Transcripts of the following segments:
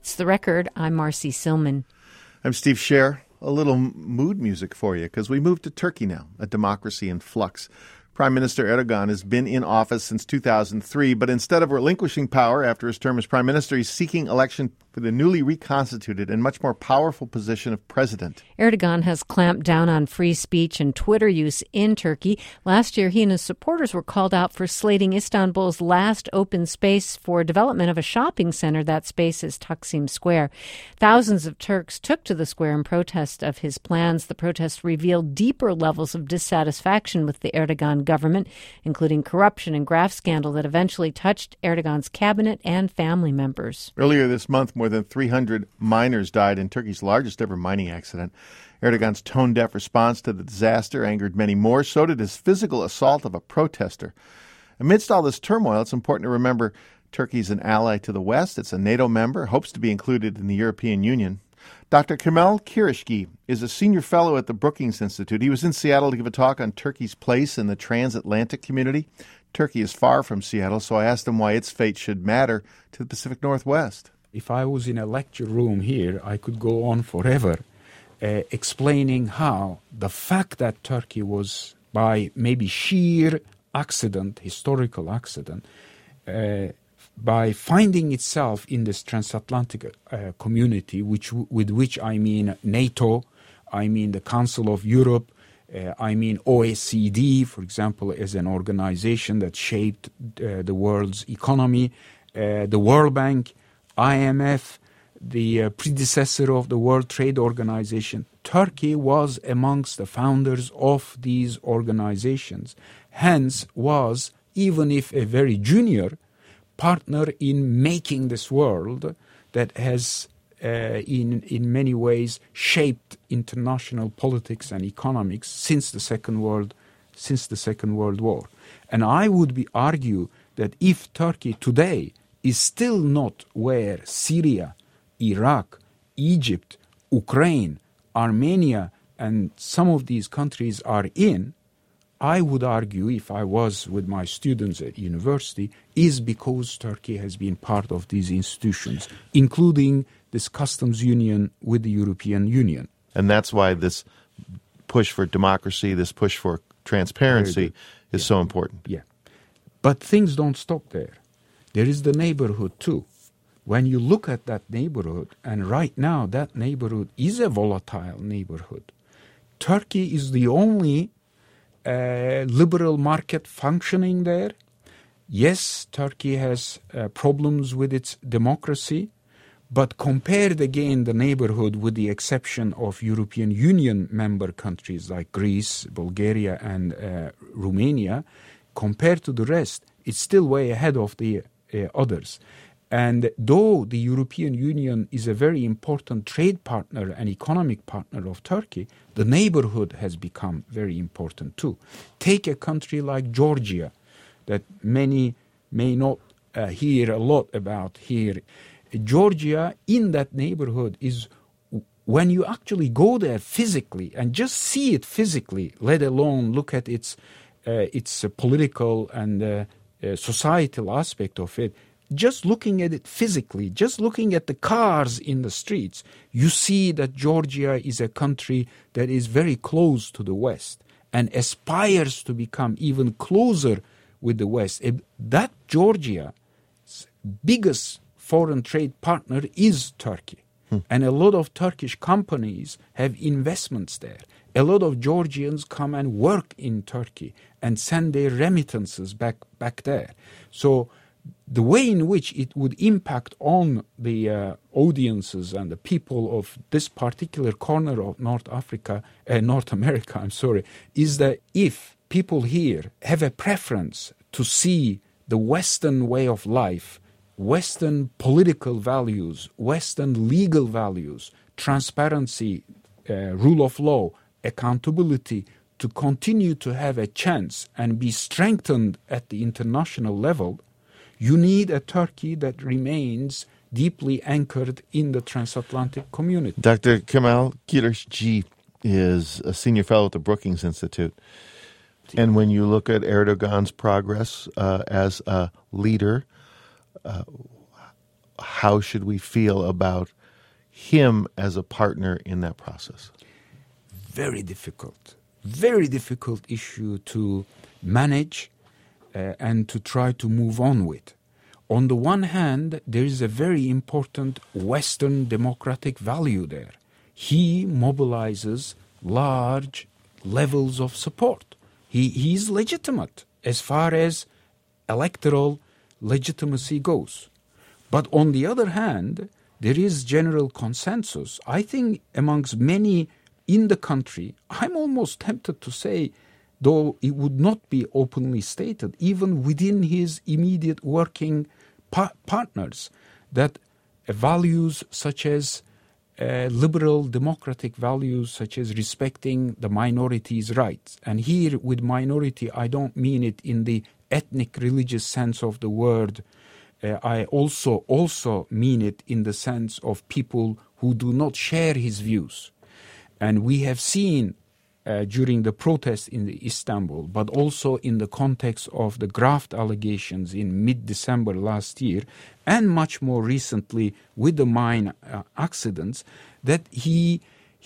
It's The Record. I'm Marcy Silman. I'm Steve Scher. A little mood music for you, because we moved to Turkey now, a democracy in flux. Prime Minister Erdogan has been in office since 2003, but instead of relinquishing power after his term as prime minister, he's seeking election for the newly reconstituted and much more powerful position of president. Erdogan has clamped down on free speech and Twitter use in Turkey. Last year, he and his supporters were called out for slating Istanbul's last open space for development of a shopping center. That space is Taksim Square. Thousands of Turks took to the square in protest of his plans. The protests revealed deeper levels of dissatisfaction with the Erdogan government, including corruption and graft scandal that eventually touched Erdogan's cabinet and family members. Earlier this month, more than 300 miners died in Turkey's largest ever mining accident. Erdogan's tone-deaf response to the disaster angered many more. So did his physical assault of a protester. Amidst all this turmoil, it's important to remember Turkey's an ally to the West. It's a NATO member, hopes to be included in the European Union. Dr. Kemal Kirishgi is a senior fellow at the Brookings Institute. He was in Seattle to give a talk on Turkey's place in the transatlantic community. Turkey is far from Seattle, so I asked him why its fate should matter to the Pacific Northwest. If I was in a lecture room here, I could go on forever explaining how the fact that Turkey was, by maybe sheer accident, historical accident, by finding itself in this transatlantic community, with which I mean NATO, I mean the Council of Europe, I mean OECD, for example, as an organization that shaped the world's economy, the World Bank, IMF, the predecessor of the World Trade Organization. Turkey was amongst the founders of these organizations, hence was, even if a very junior, partner in making this world that has in many ways shaped international politics and economics since the Second World War. And I would argue that if Turkey today is still not where Syria, Iraq, Egypt, Ukraine, Armenia, and some of these countries are in, I would argue, if I was with my students at university, is because Turkey has been part of these institutions, including this customs union with the European Union. And that's why this push for democracy, this push for transparency is so important. Yeah. But things don't stop there. There is the neighborhood too. When you look at that neighborhood, and right now that neighborhood is a volatile neighborhood. Turkey is the only liberal market functioning there. Yes, Turkey has problems with its democracy, but compared again the neighborhood with the exception of European Union member countries like Greece, Bulgaria, and Romania, compared to the rest, it's still way ahead of the others. And though the European Union is a very important trade partner and economic partner of Turkey, the neighborhood has become very important too. Take a country like Georgia that many may not hear a lot about here. Georgia in that neighborhood is, when you actually go there physically and just see it physically, let alone look at its political and societal aspect of it, just looking at it physically, just looking at the cars in the streets, you see that Georgia is a country that is very close to the West and aspires to become even closer with the West. That Georgia's biggest foreign trade partner is Turkey. And a lot of Turkish companies have investments there. A lot of Georgians come and work in Turkey and send their remittances back there. So the way in which it would impact on the audiences and the people of this particular corner of North America, is that if people here have a preference to see the Western way of life, Western political values, Western legal values, transparency, rule of law, accountability, to continue to have a chance and be strengthened at the international level, you need a Turkey that remains deeply anchored in the transatlantic community. Dr. Kemal Kirishgi is a senior fellow at the Brookings Institute. And when you look at Erdogan's progress as a leader, how should we feel about him as a partner in that process? Very difficult issue to manage and to try to move on with. On the one hand, there is a very important Western democratic value there. He mobilizes large levels of support. He is legitimate as far as electoral legitimacy goes. But on the other hand, there is general consensus, I think, amongst many in the country. I'm almost tempted to say, though it would not be openly stated, even within his immediate working partners, that values such as liberal democratic values such as respecting the minorities' rights. And here with minority, I don't mean it in the ethnic religious sense of the word. I also mean it in the sense of people who do not share his views. And we have seen during the protests in Istanbul, but also in the context of the graft allegations in mid-December last year, and much more recently with the mine accidents, that he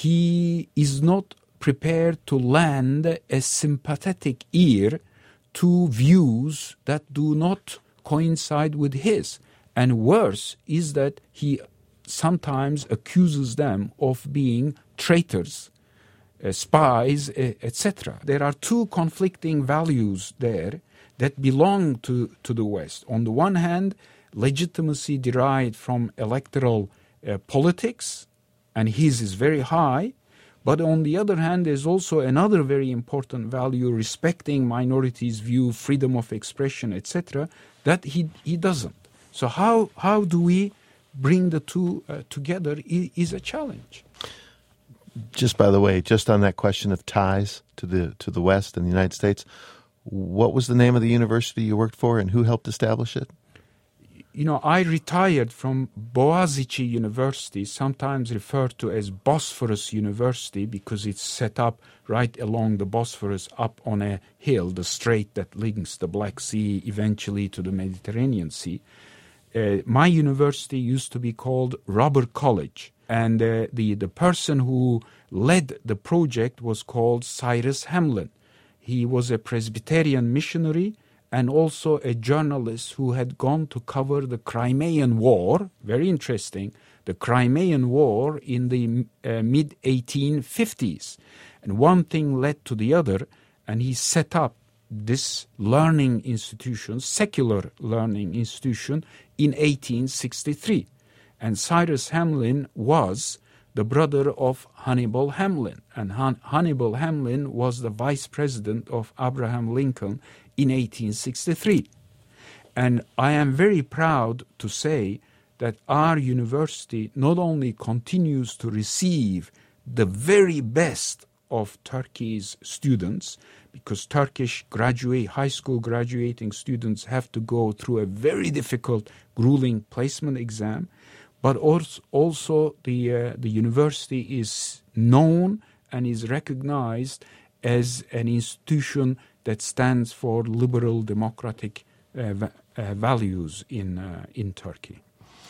is not prepared to lend a sympathetic ear to views that do not coincide with his. And worse is that he sometimes accuses them of being traitors, spies, etc. There are two conflicting values there that belong to the West. On the one hand, legitimacy derived from electoral politics, and his is very high. But on the other hand, there's also another very important value, respecting minorities' view, freedom of expression, etc., that he doesn't. So how do we bring the two together is a challenge. Just by the way, just on that question of ties to the West and the United States, what was the name of the university you worked for and who helped establish it? You know, I retired from Boğaziçi University, sometimes referred to as Bosphorus University, because it's set up right along the Bosphorus, up on a hill, the strait that links the Black Sea eventually to the Mediterranean Sea. My university used to be called Robber College, and the person who led the project was called Cyrus Hamlin. He was a Presbyterian missionary and also a journalist who had gone to cover the Crimean War, very interesting, the Crimean War in the mid-1850s. And one thing led to the other, and he set up this learning institution, secular learning institution, in 1863. And Cyrus Hamlin was the brother of Hannibal Hamlin. And Hannibal Hamlin was the vice president of Abraham Lincoln in 1863. And I am very proud to say that our university not only continues to receive the very best of Turkey's students, because Turkish high school graduating students have to go through a very difficult, grueling placement exam, but also the university is known and is recognized as an institution that stands for liberal democratic values in Turkey.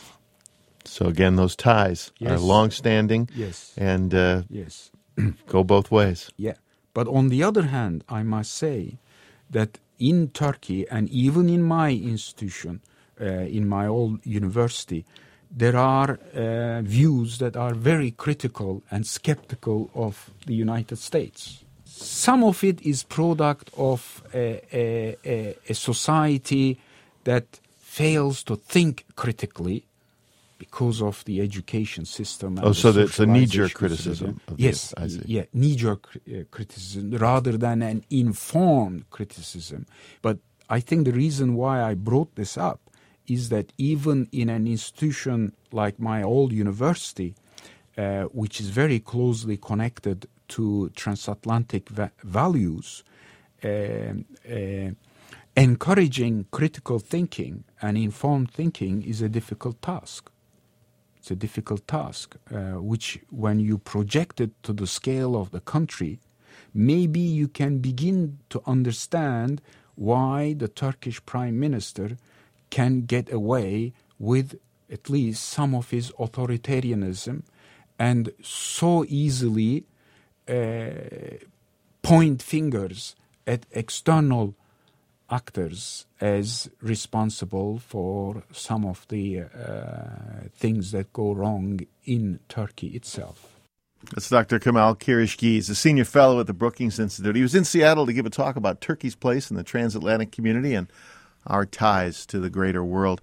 So again, those ties are long-standing, yes, and yes, go both ways. Yeah, but on the other hand, I must say that in Turkey and even in my institution, in my old university, there are views that are very critical and skeptical of the United States. Some of it is product of a society that fails to think critically because of the education system. And so that's a knee-jerk criticism. Yes, knee-jerk criticism rather than an informed criticism. But I think the reason why I brought this up is that even in an institution like my old university, which is very closely connected to transatlantic values, encouraging critical thinking and informed thinking is a difficult task. It's a difficult task, which when you project it to the scale of the country, maybe you can begin to understand why the Turkish Prime Minister can get away with at least some of his authoritarianism, and so easily point fingers at external actors as responsible for some of the things that go wrong in Turkey itself. That's Dr. Kemal Kirişgi. He's a senior fellow at the Brookings Institute. He was in Seattle to give a talk about Turkey's place in the transatlantic community and our ties to the greater world.